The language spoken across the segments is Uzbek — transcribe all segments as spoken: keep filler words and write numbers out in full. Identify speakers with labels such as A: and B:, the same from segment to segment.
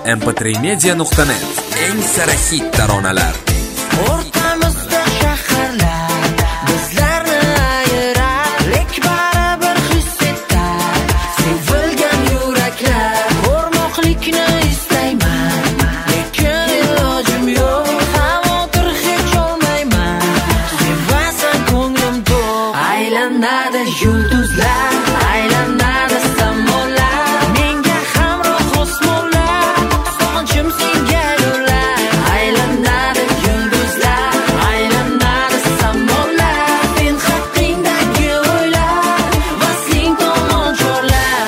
A: em p tre media nuqta net eng sara hit taronalar.
B: O'rtamizda shaharlar bizlarni ayirar, lek baribir his etar sevilgan yuraklar. Ko'rmoqlikni istayman, lekin ilojim yo'q. Xavotir hech olmayman, sevasan ko'nglim to'q. Aylanadi yulduzlar, aylanadi samolar, menga hamroh osmonlar, sog'inchim senga yo'llar. Aylanadi yulduzlar, aylanadi samolar, sen haqingdagi o'ylar, vasling tomon chorlar.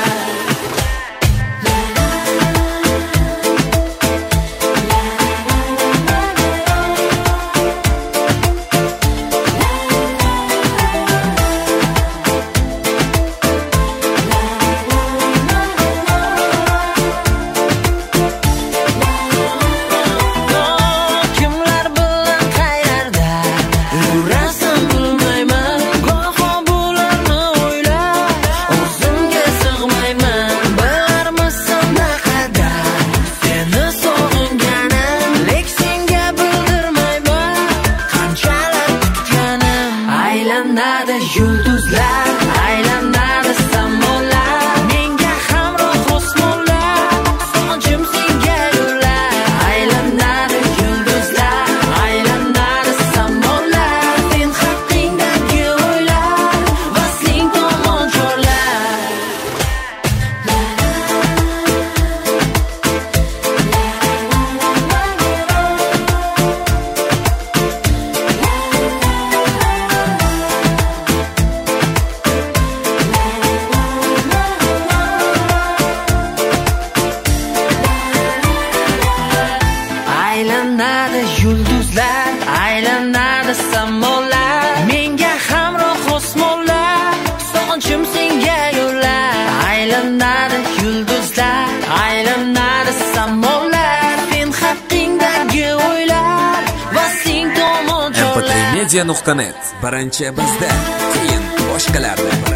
B: Kimlar bilan qayerda yurasan bilmayman, goho bularni o'ylab o'zimga sig'mayman. Bilarmisan naqadar seni sog'inganim, lek senga bildirmayman qanchalar kutganim. Aylanadi yulduzlar, aylanadi samolar, menga hamroh osmonlar, sog'inchim senga yo'llar. Aylanadi yulduzlar, aylanadi samolar, sen haqingdagi o'ylar, vasling tomon chorlar. Aylanadi yulduzlar, aylanadi samolar, menga hamroh osmonlar, sog'inchim senga yo'llar. Aylanadi yulduzlar, aylanadi samolar, sen haqingdagi o'ylar, vasling tomon
A: em p tre
B: chorlar.
A: media nuqta net birinchi bizda, keyin boshqalarda.